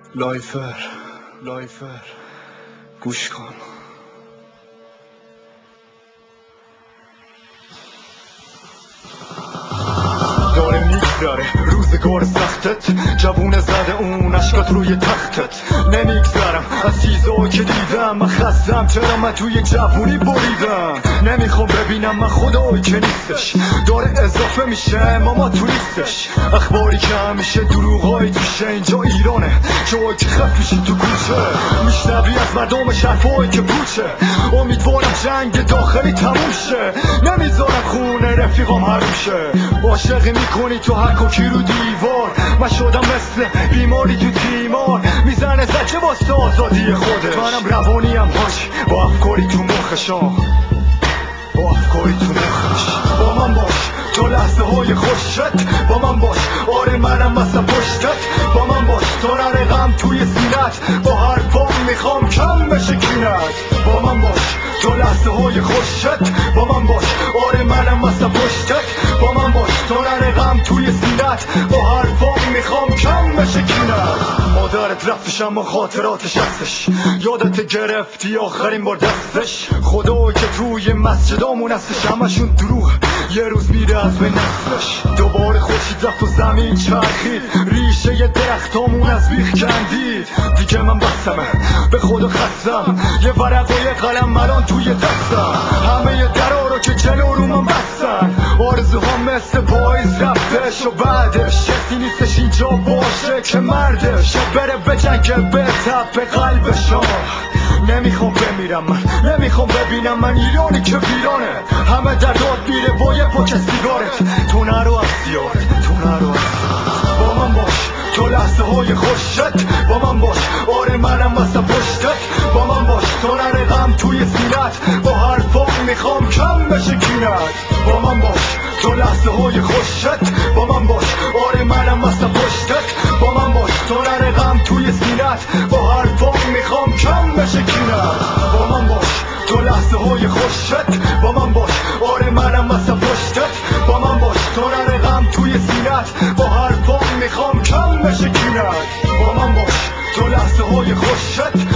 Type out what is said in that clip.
لایفر گوش کن. داره میگذره روزگار سختت، جوون زده اون عشقات روی تختت. نمیگذرم از چیزایی که دیدم، من خستم چرا من توی جوونی بریدم. نمیخوام ببینم من خدایی که نیستش، داره اضافه میشه ماما تو نیستش. اخباری که همیشه دروغایی توشه، اینجا ایرانه جایی که خف میشی تو کوچه. میشنوی از مردم شرفایی که پوچه، امیدوارم جنگ داخلی تموم شه. نمیذارم خونه رفیقام حروم شه. عاشقی میکنی تو هر کوکی رو دیوار، من شدم مثل بیماری تو تیمار. میزنه زجه واسه آزادی خودش، منم روانیم حاج با افکاری تو مخشم، با افکاری تو مخش. با من باش تا لحظه های خوشت، با من باش آره منم مثل پشتت. با من باش تا نره غم توی سینت، با حرفام میخوام کم بشه کینت. با من باش تا لحظه های خوشت، با من باش آره منم مثل پشتت. با من باش تا نره غم توی سینت، با حرفام میخوام کم بشه کینت. مادرت رفتش اما خاطراتش هستش، یادت گرفتی آخرین بار دستش. خدایی که توی مسجدامون هستش، همشون دروغ یه روز میره از بین نسلش. دوباره خورشید رفت و زمین چرخید، ریشه ی درختامون از بیخ کندید. دیگه من بسمه به خدا خستم، یه ورق و یه قلم الان توی دستم. همه درا رو که جلو رو من بستن، آرزوها مثل پاییز رفتش و بعدش کسی نیستش اینجا باشه که مردش بره به جنگ به تپ قلبشان. نمیخوام بمیرم من، نمیخوام ببینم من ایرانی که ویرانه. همه در داد میره با یه پاک سیگارت، تو نرو از دیارت، تو نرو از دیارت. با من باش تا لحظه های خوشت، با من باش آره منم مثل پشتت. با من باش تا نره غم توی سینت، با حرفام میخوام کم بشه کینت. با من باش تا لحظه های خوشت، با من باش آره منم مثل پشتت. با من باش تا نره غم توی سینت، با حرفام میخوام کم بشه کینت. با من باش تا لحظه های خوشت، با من باش آره منم مثل پشتت. با من باش تا نره غم توی سینت، با حرفام میخوام کم بشه کینت. با من باش تا لحظه های خوشت،